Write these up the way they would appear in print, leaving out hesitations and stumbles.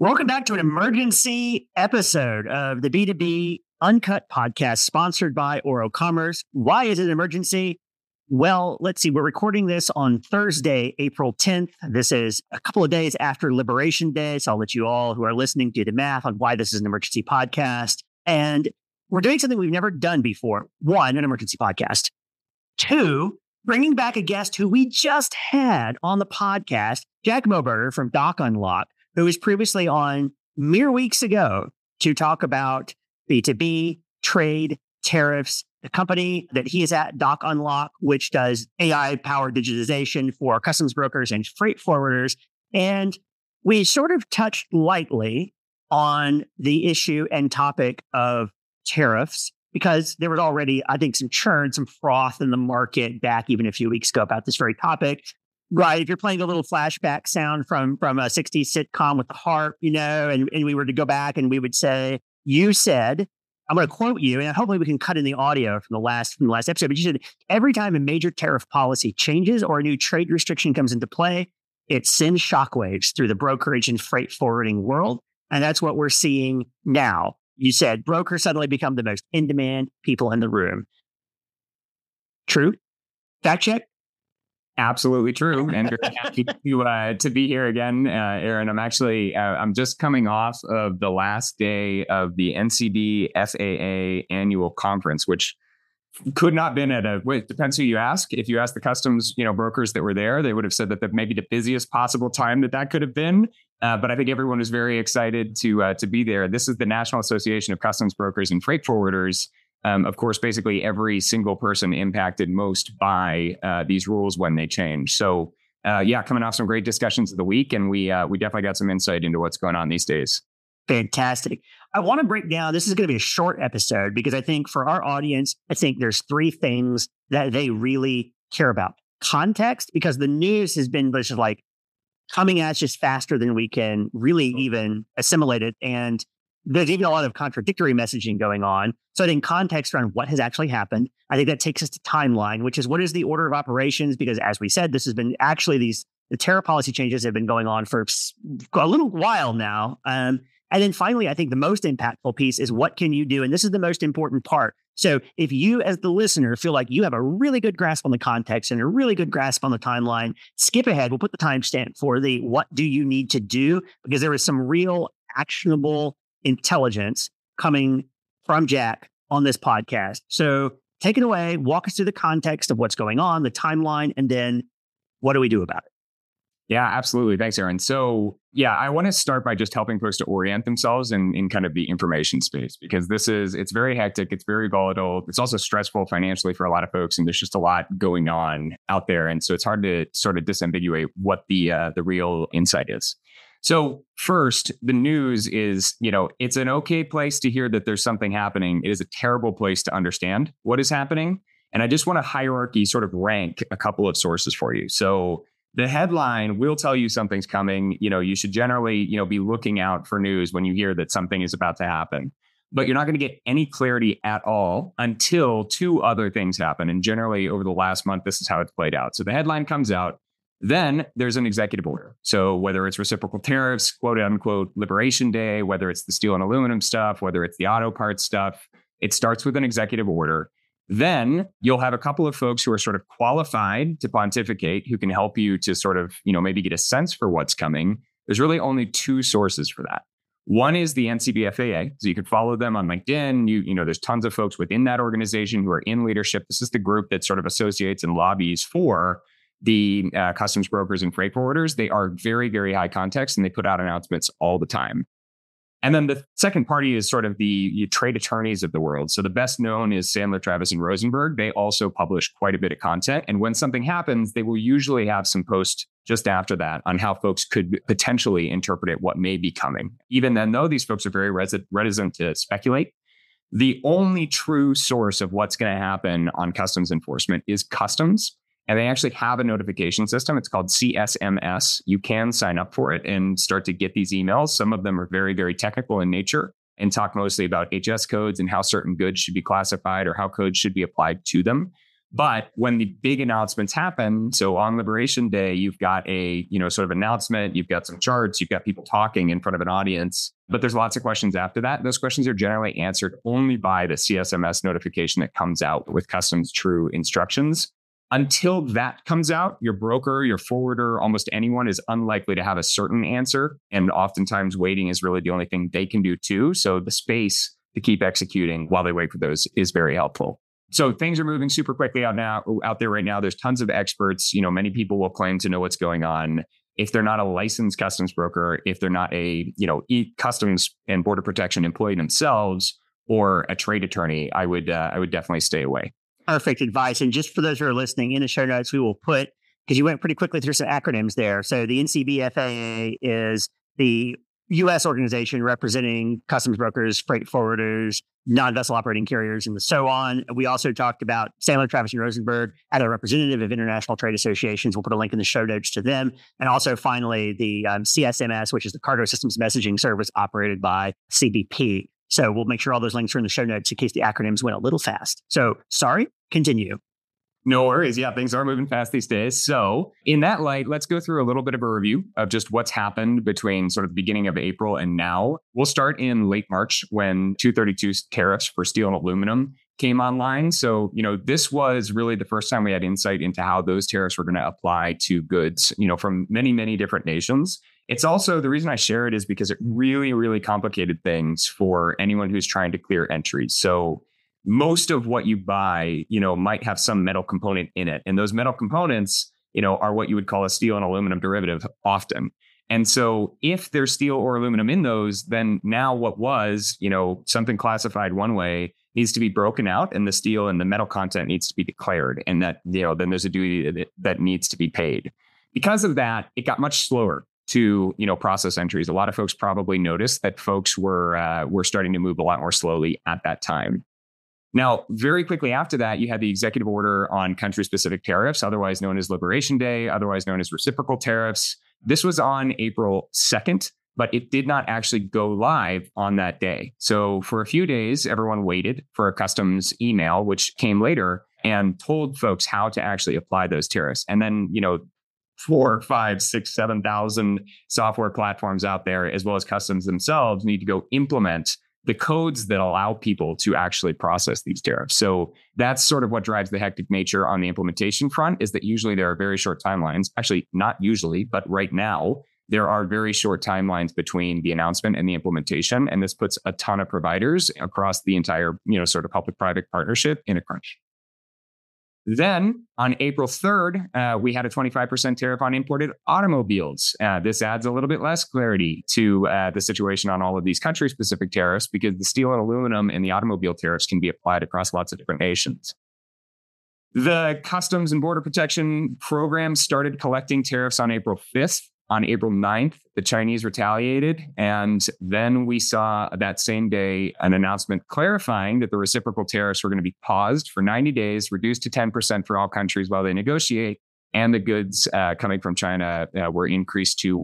Welcome back to an emergency episode of the B2B Uncut podcast sponsored by Oro Commerce. Why is it an emergency? Well, let's see. We're recording this on Thursday, April 10th. This is a couple of days after Liberation Day. So I'll let you all who are listening do the math on why this is an emergency podcast. And we're doing something we've never done before. One, an emergency podcast. Two, bringing back a guest who we just had on the podcast, Jack Moberger from Doc Unlock, who was previously on mere weeks ago to talk about B2B, trade, tariffs, the company that he is at, Doc Unlock, which does AI-powered digitization for customs brokers and freight forwarders. And we sort of touched lightly on the issue and topic of tariffs because there was already, I think, some churn, some froth in the market back even a few weeks ago about this very topic. Right. If you're playing a little flashback sound from a 60s sitcom with the harp, and we were to go back and we would say, you said, I'm going to quote you, and hopefully we can cut in the audio from the last episode, but you said, every time a major tariff policy changes or a new trade restriction comes into play, it sends shockwaves through the brokerage and freight forwarding world. And that's what we're seeing now. You said brokers suddenly become the most in-demand people in the room. True? Fact check? Absolutely true. And very happy to be here again, Aaron. I'm just coming off of the last day of the NCD FAA annual conference, which could not have been it depends who you ask. If you ask the customs, brokers that were there, they would have said that maybe the busiest possible time that could have been. But I think everyone was very excited to be there. This is the National Association of Customs Brokers and Freight Forwarders. Of course, basically every single person impacted most by these rules when they change. So, coming off some great discussions of the week, and we definitely got some insight into what's going on these days. Fantastic. I want to break down. This is going to be a short episode because I think for our audience, I think there's three things that they really care about. Context, because the news has been just like coming at us just faster than we can really even assimilate it, and there's even a lot of contradictory messaging going on. So I think context around what has actually happened. I think that takes us to timeline, which is what is the order of operations? Because as we said, this has been actually the tariff policy changes have been going on for a little while now. And then finally, I think the most impactful piece is what can you do? And this is the most important part. So if you as the listener feel like you have a really good grasp on the context and a really good grasp on the timeline, skip ahead. We'll put the timestamp for the what do you need to do? Because there is some real actionable intelligence coming from Jack on this podcast. So take it away, walk us through the context of what's going on, the timeline, and then what do we do about it? Yeah, absolutely. Thanks, Aaron. So I want to start by just helping folks to orient themselves in kind of the information space, because it's very hectic. It's very volatile. It's also stressful financially for a lot of folks. And there's just a lot going on out there. And so it's hard to sort of disambiguate what the real insight is. So first, the news is, it's an okay place to hear that there's something happening. It is a terrible place to understand what is happening. And I just want to hierarchy sort of rank a couple of sources for you. So the headline will tell you something's coming. You should generally, be looking out for news when you hear that something is about to happen. But you're not going to get any clarity at all until two other things happen. And generally over the last month, this is how it's played out. So the headline comes out. Then there's an executive order. So whether it's reciprocal tariffs, quote unquote, Liberation Day, whether it's the steel and aluminum stuff, whether it's the auto parts stuff, it starts with an executive order. Then you'll have a couple of folks who are sort of qualified to pontificate, who can help you to sort of, maybe get a sense for what's coming. There's really only two sources for that. One is the NCBFAA. So you can follow them on LinkedIn. There's tons of folks within that organization who are in leadership. This is the group that sort of associates and lobbies for the customs brokers and freight forwarders. They are very, very high context, and they put out announcements all the time. And then the second party is sort of the trade attorneys of the world. So the best known is Sandler, Travis, and Rosenberg. They also publish quite a bit of content. And when something happens, they will usually have some posts just after that on how folks could potentially interpret what may be coming. Even then, though, these folks are very reticent to speculate. The only true source of what's going to happen on customs enforcement is customs. And they actually have a notification system. It's called CSMS. You can sign up for it and start to get these emails. Some of them are very, very technical in nature and talk mostly about HS codes and how certain goods should be classified or how codes should be applied to them. But when the big announcements happen, so on Liberation Day, you've got a, sort of announcement, you've got some charts, you've got people talking in front of an audience, but there's lots of questions after that. Those questions are generally answered only by the CSMS notification that comes out with Customs True instructions. Until that comes out, your broker, your forwarder, almost anyone is unlikely to have a certain answer. And oftentimes waiting is really the only thing they can do too. So the space to keep executing while they wait for those is very helpful. So things are moving super quickly out there right now. There's tons of experts. Many people will claim to know what's going on. If they're not a licensed customs broker, if they're not a, customs and border protection employee themselves or a trade attorney, I would definitely stay away. Perfect advice. And just for those who are listening, in the show notes, we will put, because you went pretty quickly through some acronyms there. So the NCBFAA is the U.S. organization representing customs brokers, freight forwarders, non-vessel operating carriers, and so on. We also talked about Sandler, Travis, and Rosenberg as a representative of international trade associations. We'll put a link in the show notes to them. And also, finally, the CSMS, which is the Cargo Systems Messaging Service operated by CBP. So we'll make sure all those links are in the show notes in case the acronyms went a little fast. So sorry, continue. No worries. Yeah, things are moving fast these days. So in that light, let's go through a little bit of a review of just what's happened between sort of the beginning of April and now. We'll start in late March when 232 tariffs for steel and aluminum came online. So, this was really the first time we had insight into how those tariffs were going to apply to goods, from many, many different nations. It's also, the reason I share it is because it really, really complicated things for anyone who's trying to clear entries. So most of what you buy, might have some metal component in it. And those metal components, are what you would call a steel and aluminum derivative often. And so if there's steel or aluminum in those, then now what was, something classified one way needs to be broken out, and the steel and the metal content needs to be declared. And that, then there's a duty that needs to be paid. Because of that, it got much slower to, process entries. A lot of folks probably noticed that folks were starting to move a lot more slowly at that time. Now, very quickly after that, you had the executive order on country-specific tariffs, otherwise known as Liberation Day, otherwise known as reciprocal tariffs. This was on April 2nd, but it did not actually go live on that day. So for a few days, everyone waited for a customs email, which came later and told folks how to actually apply those tariffs. And then, 4, 5, 6, 7,000 software platforms out there, as well as customs themselves, need to go implement the codes that allow people to actually process these tariffs. So that's sort of what drives the hectic nature on the implementation front, is that usually there are very short timelines. Actually, not usually, but right now, there are very short timelines between the announcement and the implementation. And this puts a ton of providers across the entire, sort of public-private partnership in a crunch. Then on April 3rd, we had a 25% tariff on imported automobiles. This adds a little bit less clarity to the situation on all of these country-specific tariffs, because the steel and aluminum and the automobile tariffs can be applied across lots of different nations. The Customs and Border Protection Program started collecting tariffs on April 5th. On April 9th, the Chinese retaliated. And then we saw that same day an announcement clarifying that the reciprocal tariffs were going to be paused for 90 days, reduced to 10% for all countries while they negotiate. And the goods coming from China were increased to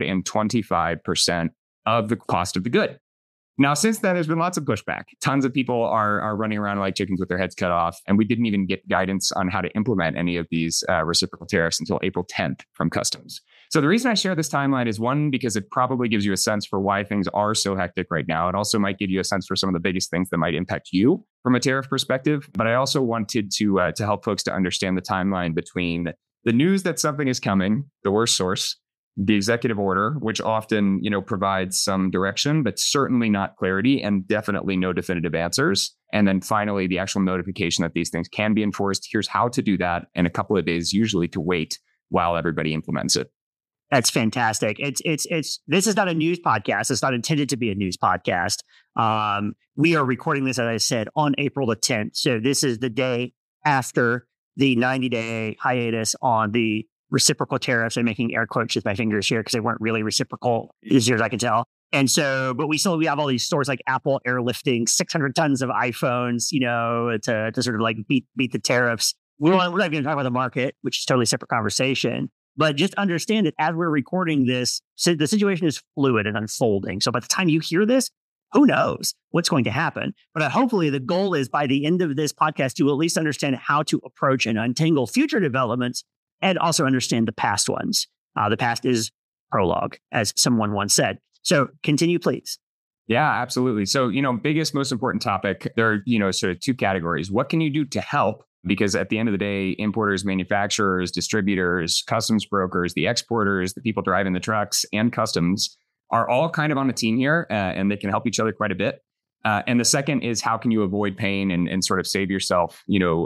125% of the cost of the good. Now, since then, there's been lots of pushback. Tons of people are running around like chickens with their heads cut off. And we didn't even get guidance on how to implement any of these reciprocal tariffs until April 10th from Customs. So the reason I share this timeline is, one, because it probably gives you a sense for why things are so hectic right now. It also might give you a sense for some of the biggest things that might impact you from a tariff perspective. But I also wanted to help folks to understand the timeline between the news that something is coming, the worst source, the executive order, which often, provides some direction, but certainly not clarity, and definitely no definitive answers. And then finally, the actual notification that these things can be enforced. Here's how to do that, and a couple of days usually to wait while everybody implements it. That's fantastic. This is not a news podcast. It's not intended to be a news podcast. We are recording this, as I said, on April the 10th. So this is the day after the 90-day hiatus on the reciprocal tariffs. I'm making air quotes with my fingers here because they weren't really reciprocal, as near as I can tell. And so, but we have all these stores like Apple airlifting 600 tons of iPhones, to sort of like beat the tariffs. We're not even going to talk about the market, which is a totally separate conversation. But just understand that as we're recording this, so the situation is fluid and unfolding. So by the time you hear this, who knows what's going to happen? But hopefully the goal is by the end of this podcast to at least understand how to approach and untangle future developments and also understand the past ones. The past is prologue, as someone once said. So continue, please. Yeah, absolutely. So, biggest, most important topic, there are, sort of two categories. What can you do to help? Because at the end of the day, importers, manufacturers, distributors, customs brokers, the exporters, the people driving the trucks, and customs are all kind of on a team here, and they can help each other quite a bit. And the second is how can you avoid pain and sort of save yourself,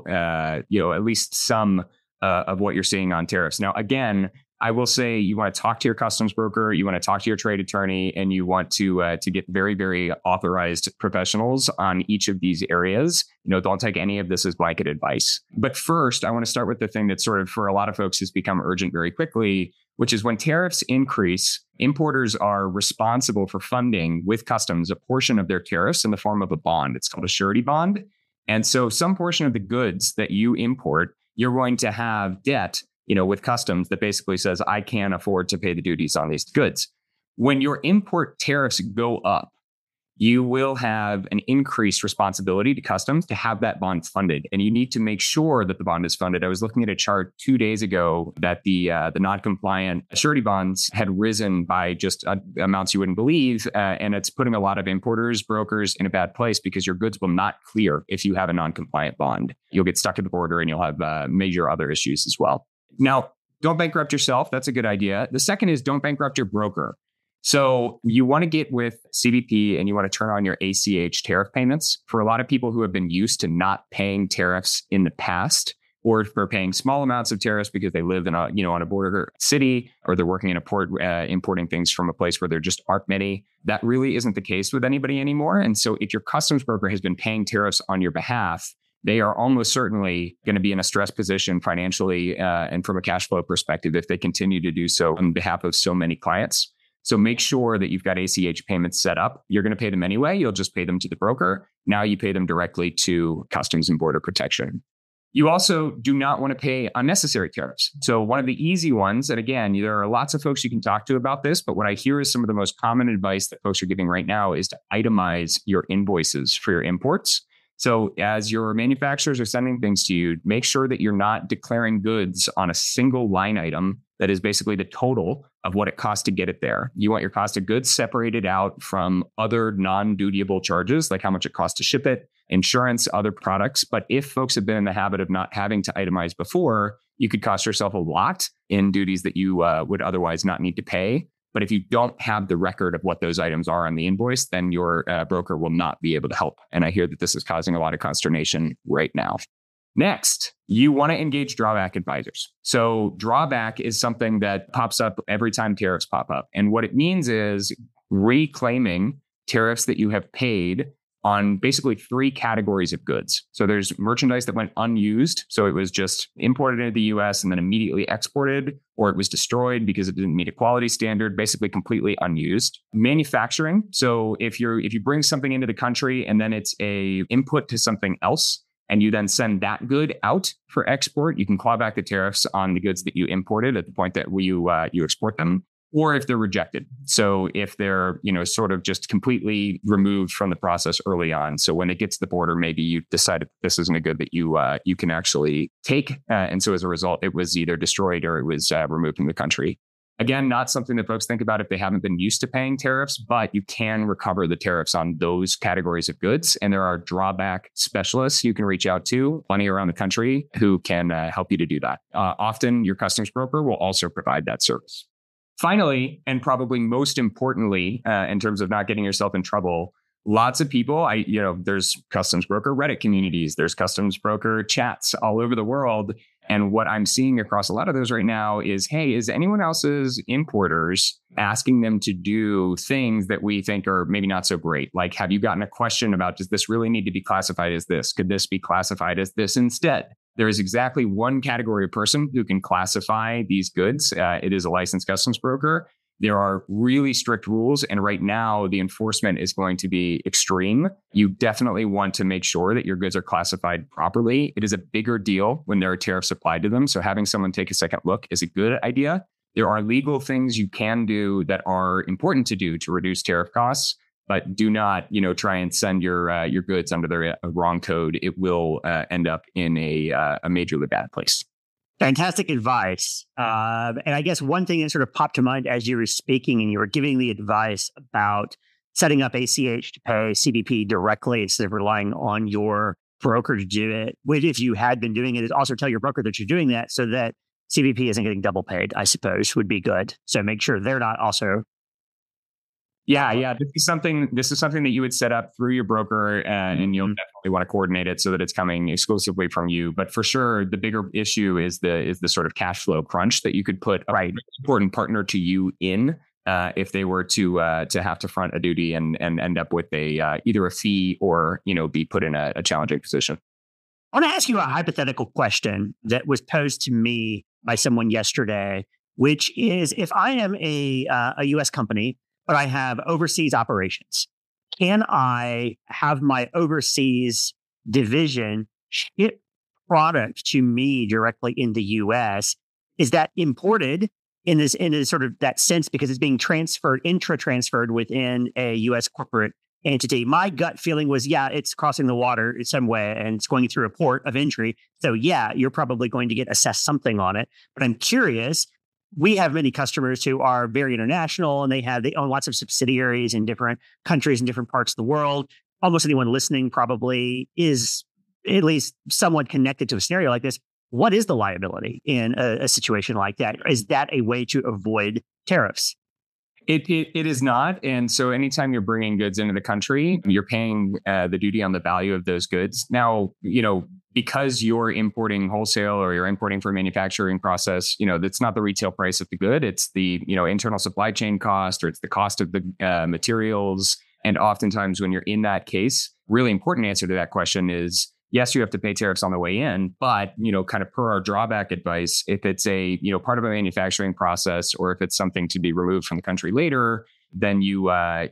at least some of what you're seeing on tariffs. Now, again, I will say you want to talk to your customs broker, you want to talk to your trade attorney, and you want to get very, very authorized professionals on each of these areas. Don't take any of this as blanket advice. But first, I want to start with the thing that sort of for a lot of folks has become urgent very quickly, which is when tariffs increase, importers are responsible for funding with customs a portion of their tariffs in the form of a bond. It's called a surety bond. And so some portion of the goods that you import, you're going to have debt with customs that basically says, I can't afford to pay the duties on these goods. When your import tariffs go up, you will have an increased responsibility to customs to have that bond funded. And you need to make sure that the bond is funded. I was looking at a chart 2 days ago that the non-compliant surety bonds had risen by just amounts you wouldn't believe. And it's putting a lot of importers, brokers in a bad place because your goods will not clear if you have a non-compliant bond. You'll get stuck at the border and you'll have major other issues as well. Now, don't bankrupt yourself. That's a good idea. The second is don't bankrupt your broker. So you want to get with CBP and you want to turn on your ACH tariff payments. For a lot of people who have been used to not paying tariffs in the past, or for paying small amounts of tariffs because they live in on a border city, or they're working in a port, importing things from a place where there just aren't many, that really isn't the case with anybody anymore. And so if your customs broker has been paying tariffs on your behalf, they are almost certainly going to be in a stress position financially and from a cash flow perspective if they continue to do so on behalf of so many clients. So make sure that you've got ACH payments set up. You're going to pay them anyway. You'll just pay them to the broker. Now you pay them directly to Customs and Border Protection. You also do not want to pay unnecessary tariffs. So one of the easy ones, and again, there are lots of folks you can talk to about this, but what I hear is some of the most common advice that folks are giving right now is to itemize your invoices for your imports. So as your manufacturers are sending things to you, make sure that you're not declaring goods on a single line item that is basically the total of what it costs to get it there. You want your cost of goods separated out from other non-dutiable charges, like how much it costs to ship it, insurance, other products. But if folks have been in the habit of not having to itemize before, you could cost yourself a lot in duties that you would otherwise not need to pay. But if you don't have the record of what those items are on the invoice, then your broker will not be able to help. And I hear that this is causing a lot of consternation right now. Next, you want to engage drawback advisors. So drawback is something that pops up every time tariffs pop up. And what it means is reclaiming tariffs that you have paid on basically 3 categories of goods. So there's merchandise that went unused. So it was just imported into the US and then immediately exported, or it was destroyed because it didn't meet a quality standard, basically completely unused. Manufacturing. So if you bring something into the country and then it's a input to something else, and you then send that good out for export, you can claw back the tariffs on the goods that you imported at the point that you export them. Or if they're rejected. So if they're, sort of just completely removed from the process early on. So when it gets to the border, maybe you decided this isn't a good that you can actually take. And so as a result, it was either destroyed or it was removed from the country. Again, not something that folks think about if they haven't been used to paying tariffs, but you can recover the tariffs on those categories of goods. And there are drawback specialists you can reach out to, plenty around the country, who can help you to do that. Often your customs broker will also provide that service. Finally, and probably most importantly, in terms of not getting yourself in trouble, lots of people, there's customs broker Reddit communities, there's customs broker chats all over the world. And what I'm seeing across a lot of those right now is, hey, is anyone else's importers asking them to do things that we think are maybe not so great? Like, have you gotten a question about, does this really need to be classified as this? Could this be classified as this instead? There is exactly one category of person who can classify these goods. It is a licensed customs broker. There are really strict rules. And right now, the enforcement is going to be extreme. You definitely want to make sure that your goods are classified properly. It is a bigger deal when there are tariffs applied to them. So having someone take a second look is a good idea. There are legal things you can do that are important to do to reduce tariff costs. but do not, try and send your goods under the wrong code. It will end up in a majorly bad place. Fantastic advice. And I guess one thing that sort of popped to mind as you were speaking and you were giving the advice about setting up ACH to pay CBP directly instead of relying on your broker to do it. Which, if you had been doing it, is also tell your broker that you're doing that so that CBP isn't getting double paid, I suppose, would be good. So make sure they're not also. Yeah. This is something that you would set up through your broker, and you'll definitely want to coordinate it so that it's coming exclusively from you. But for sure, the bigger issue is the sort of cash flow crunch that you could put a important partner to you in if they were to have to front a duty and end up with either a fee or be put in a challenging position. I want to ask you a hypothetical question that was posed to me by someone yesterday, which is, if I am a U.S. company, but I have overseas operations, can I have my overseas division ship product to me directly in the U.S.? Is that imported in a sort of that sense because it's being intra-transferred within a U.S. corporate entity? My gut feeling was, it's crossing the water in some way and it's going through a port of entry. So you're probably going to get assessed something on it. But I'm curious, we have many customers who are very international and they own lots of subsidiaries in different countries in different parts of the world. Almost anyone listening probably is at least somewhat connected to a scenario like this. What is the liability in a situation like that? Is that a way to avoid tariffs? It is not. And so anytime you're bringing goods into the country, you're paying the duty on the value of those goods. Now, because you're importing wholesale or you're importing for a manufacturing process, that's not the retail price of the good. It's the, internal supply chain cost, or it's the cost of the materials. And oftentimes when you're in that case, really important answer to that question is, yes, you have to pay tariffs on the way in, but, kind of per our drawback advice, if it's a, part of a manufacturing process, or if it's something to be removed from the country later, then you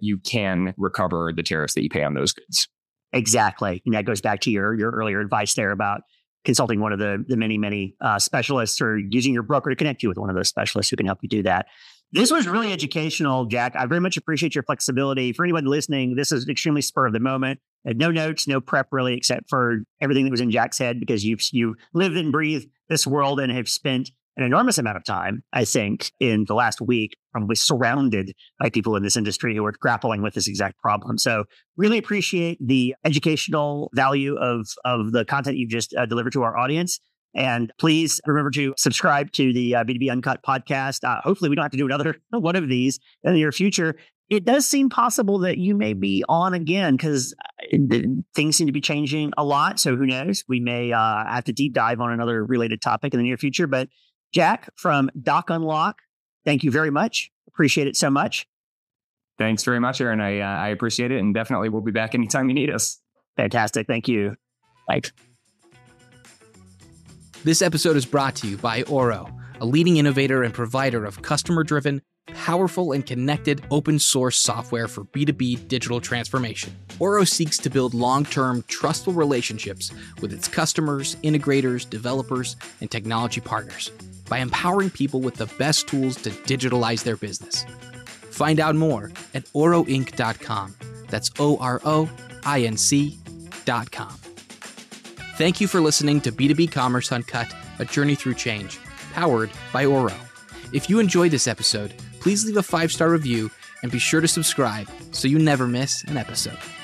can recover the tariffs that you pay on those goods. Exactly. And that goes back to your earlier advice there about consulting one of the many specialists, or using your broker to connect you with one of those specialists who can help you do that. This was really educational, Jack. I very much appreciate your flexibility. For anyone listening, this is extremely spur of the moment. No notes, no prep really, except for everything that was in Jack's head, because you live and breathe this world and have spent an enormous amount of time, I think, in the last week, probably surrounded by people in this industry who are grappling with this exact problem. So really appreciate the educational value of the content you've just delivered to our audience. And please remember to subscribe to the B2B Uncut podcast. Hopefully we don't have to do another one of these in the near future. It does seem possible that you may be on again, because things seem to be changing a lot. So who knows? We may have to deep dive on another related topic in the near future. But Jack from Doc Unlock, thank you very much. Appreciate it so much. Thanks very much, Aaron. I appreciate it. And definitely we'll be back anytime you need us. Fantastic. Thank you. Thanks. This episode is brought to you by Oro, a leading innovator and provider of customer-driven, powerful, and connected open-source software for B2B digital transformation. Oro seeks to build long-term, trustful relationships with its customers, integrators, developers, and technology partners by empowering people with the best tools to digitalize their business. Find out more at oroinc.com. That's OROINC.com. Thank you for listening to B2B Commerce Uncut, a journey through change, powered by Oro. If you enjoyed this episode, please leave a 5-star review and be sure to subscribe so you never miss an episode.